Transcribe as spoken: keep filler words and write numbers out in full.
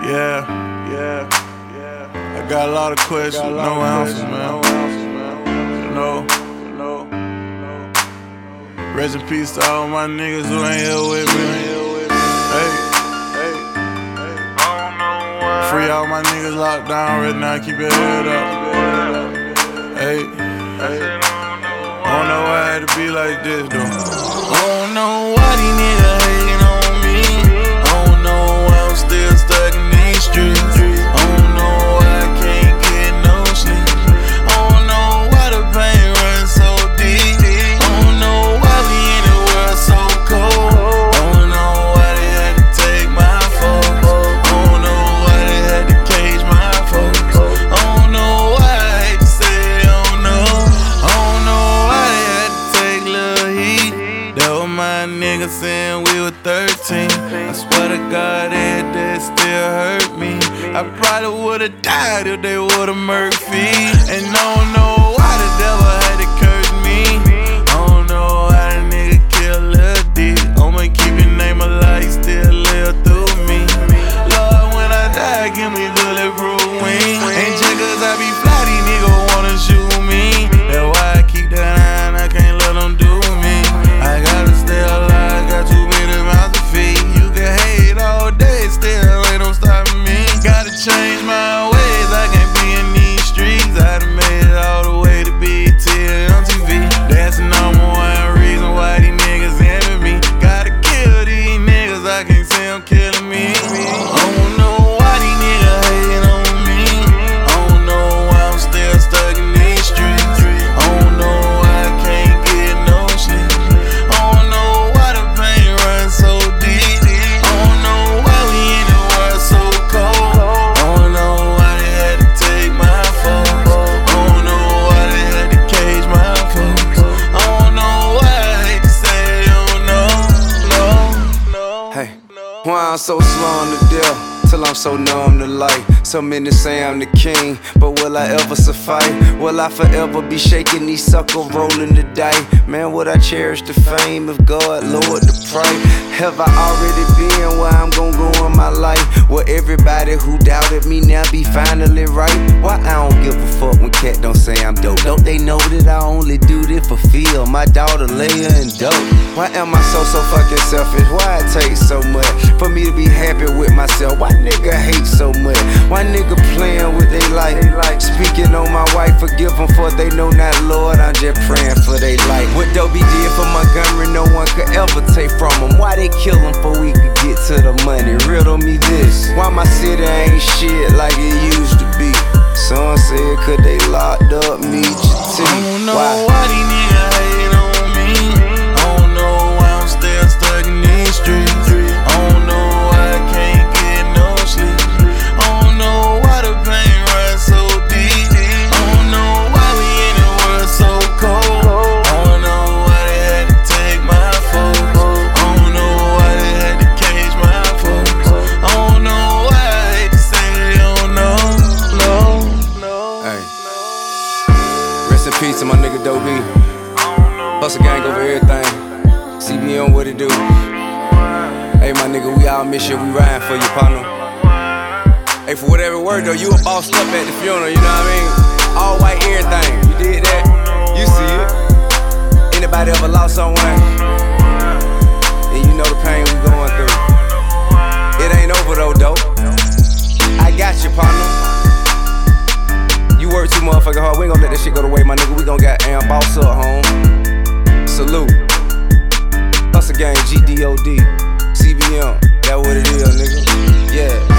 Yeah, yeah, yeah. I got a lot of questions, no answers, man. You know, rest in peace to all my niggas who ain't here with me. Hey, hey, free all my niggas locked down right now. Keep your head up. Hey, hey. I don't know why I had to be like this, though. I don't know why these niggas hating on me. I don't know why I'm still stuck in these streets. I don't know why I can't get no sleep. I don't know why the pain runs so deep. I don't know why we in the world so cold. I don't know why they had to take my folks. I don't know why they had to cage my folks. I don't know why I hate to say I don't know. I don't know why they had to take little heat. That was my nigga saying we were thirteen. I swear to God that that still hurt me. I probably would've died if they would've murked feet. And I don't know why the devil had to curse me. I don't know how the nigga kill Lil D. I'ma keep your name alive, you still live through me. Lord, when I die, give me bulletproof wings. Ain't just cause I be fly, these niggas wanna shoot me. That's why I keep that eye and I can't let them do me. I gotta stay alive, got too many mouths to feed. You can hate all day, still ain't no stopping me. Gotta change my ways, I can't be in these streets. I done made it all the way to B E T and M T V. That's the number one reason why these niggas envy me. Gotta kill these niggas, I can't see them killing me. I don't know why these niggas hating on me. I don't know why I'm still stuck in these streets. I don't know why I can't get no sleep. I don't know why the pain runs so deep. I don't know why we in the world so cold. I don't know why they had to take my folks. I don't know why they had to cage my folks. I don't know why I hate to say I don't know. No, no. Hey, why I'm so slow on the deal, till I'm so numb to life. So many say I'm the king, but will I ever suffice? Will I forever be shaking these suckers, rolling the dice? Man, would I cherish the fame if God lowered the price? Have I already been where I'm gon' go in my life? Will everybody who doubted me now be finally right? Why I don't give a fuck when cat don't say I'm dope? Don't they know that I only do this for feel my daughter Leia and dope? Why am I so, so fucking selfish? Why it takes so much for me to be happy with myself? Why nigga hate so much? Why nigga playing with they life? Speaking on my wife, forgive them for they know not, Lord, I'm just praying for they life. What Dobie did for Montgomery, no one could ever take from him. Why they kill him before we could get to the money? Riddle me this, why my city ain't shit like it used to be? Some said could they locked up, meet your teeth? I don't know why? why these niggas hating on me. I don't know why I'm still stuck in these streets. I don't know why I can't get no sleep. I don't know why the pain runs so deep. I don't know why we in the world so cold. I don't know why they had to take my folks. I don't know why they had to cage my folks. I don't know why I hate to say I don't know. No, no. Hey. Rest in peace to my nigga Dobie. Hustle gang over everything. C B on what it do. Hey my nigga, we all miss you, we riding for you, partner. Hey, for whatever word though, you a bossed up at the funeral, you know what I mean? All white everything, you did that, you see it. Anybody ever lost someone? And you know the pain we going through. It ain't over though, dope. I got you, partner. You work too motherfucking hard, we ain't gon' let that shit go to waste, my nigga. We gon' get am boss up, home. Salute. Hustle gang, G D O D. C B M, that what it is, nigga. Yeah.